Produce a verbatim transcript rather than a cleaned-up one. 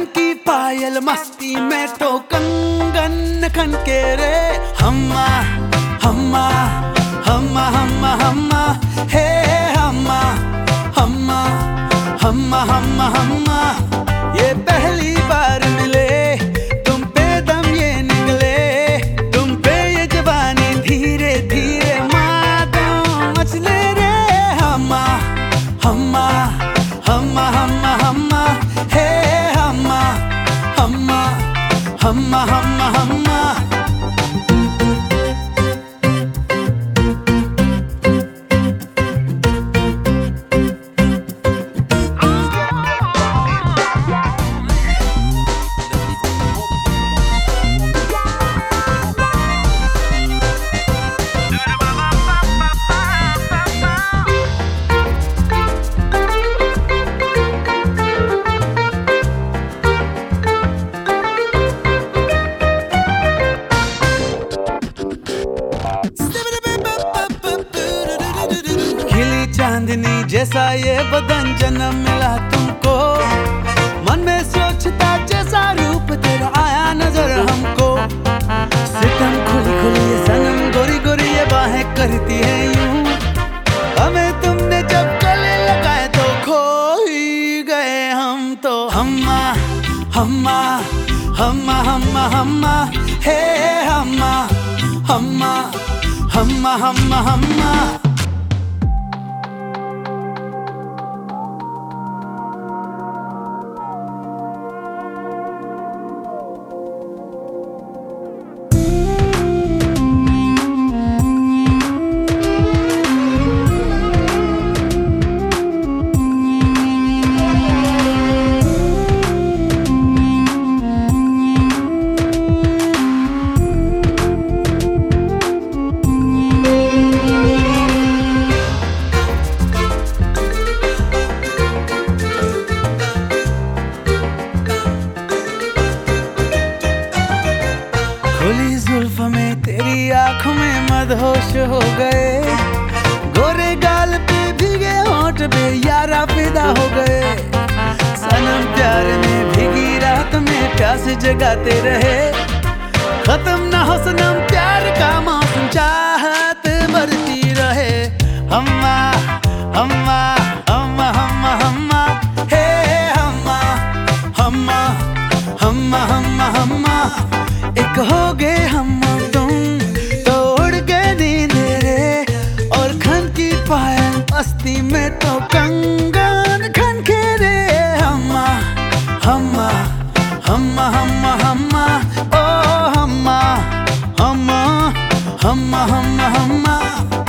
खन की पायल मस्ती में तो कंगन खन के रे हम्मा हम्मा हम्मा हम्मा हम्मा हे हम्मा हम्मा हम्मा हम्मा हम्मा ये पहली बार मिले तुम पे दम ये निकले तुम पे ये जवानी धीरे धीरे मादम मचले रे हम्मा हम्मा हम्मा हम्मा हम्मा हे हम्मा हम्मा हम्मा हम्मा हम्मा चांदनी जैसा ये बदन जन्म मिला तुमको मन में सोचता जैसा रूप तेरा आया नजर हमको सितम खुली खुली ये सनम गोरी गोरी ये बाहें करती है यूं हमें तुमने जब गले लगाए तो खो ही गए हम तो हम्मा हम्मा हम्मा हम्मा हम्मा हे हम्मा हम्मा हम्मा हम्मा हम्मा खुली जुल्फ में तेरी आंखों में मदहोश हो गए गोरे गाल पे भीगे होंठ पे यारा फिदा हो गए सनम प्यार में भीगी रात में प्यास जगाते रहे खत्म ना हो सनम प्यार का मौसम चाहत बढ़ती रहे हम्मा हम्मा हम्मा हम्मा हम्मा हे हम्मा हम्मा हम्मा हम्मा हम्मा एक हो गए हम तुम तो उड़ गए नींद रे और खन की पायल मस्ती में तो कंगन खन के रे हम्मा हम्मा हम्मा हम्मा हम्मा ओ हम्मा हम्मा हम्मा हम्मा हम्मा